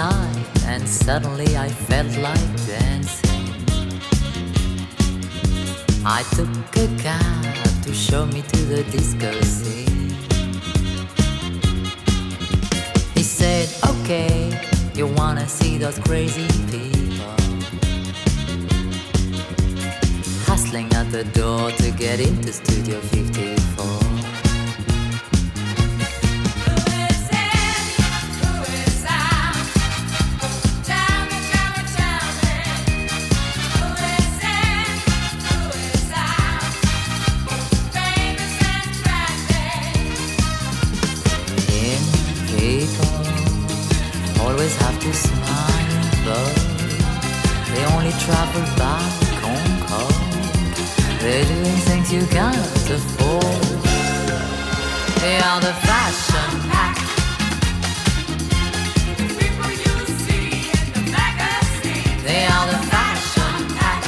night and suddenly I felt like dancing. I took a cab to show me to the disco scene. He said, okay, you wanna see those crazy people hustling at the door to get into Studio 54. Always have to smile, but they only travel by Concorde. They're doing things you can't afford. They are the fashion pack. People you see in the magazine. They are the fashion pack.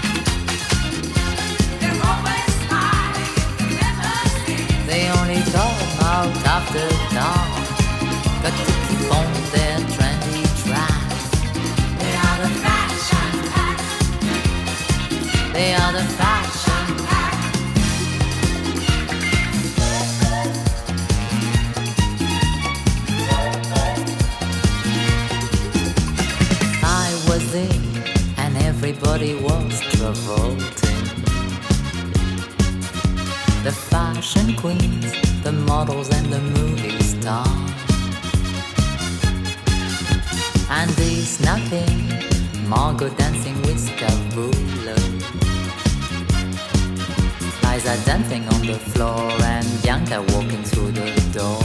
They're always smiling in the limousine. They only come out after dawn. Got to keep on their trendy track. They are the fashion pack. They are the fashion pack. I was there and everybody was revolting. The fashion queens, the models and the movie stars. Andy snapping, Margot dancing with Scavullo. Liza dancing on the floor and Bianca walking through the door.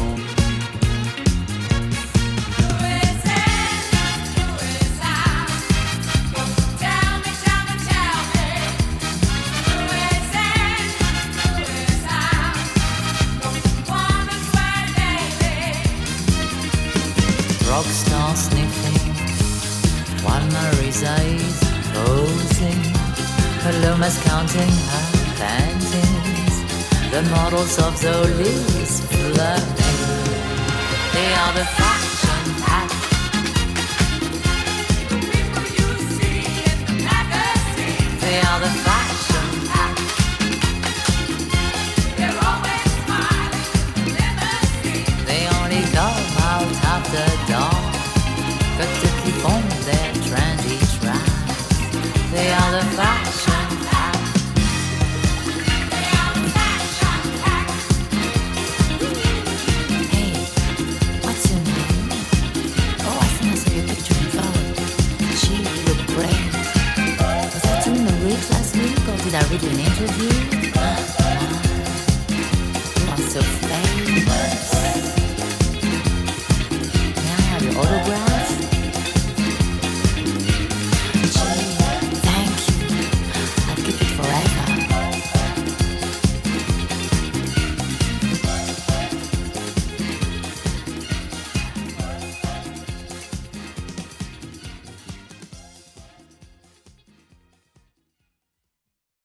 Rockstar sniffing while Marisa is posing. Paloma's counting her panties. The models of Zoli's flirting. They are the fashion pack. People you see in the magazine. They are the fashion pack. They're always smiling in the limousine. They only come out after dawn. Got to keep on their trendy track. They are the fashion pack. They are the fashion pack. Hey, what's your name? Oh, I think I saw your picture in phone. Gee, you look great. Was that in the week last week or did I read an interview? You are so famous.